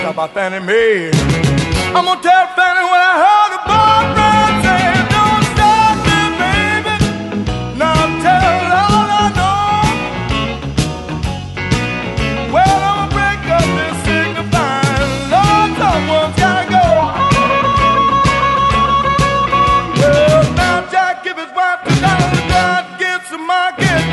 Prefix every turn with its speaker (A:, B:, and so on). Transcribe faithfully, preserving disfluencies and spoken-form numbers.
A: about Fannie Mae. I'm gonna tell Fannie when I heard the boyfriend say, don't stop me, baby. Now tell all I know. Well, I'm gonna break up this signifying. Lord, someone's gotta go. Well, now Jack give his wife two dollars to drive, get some market.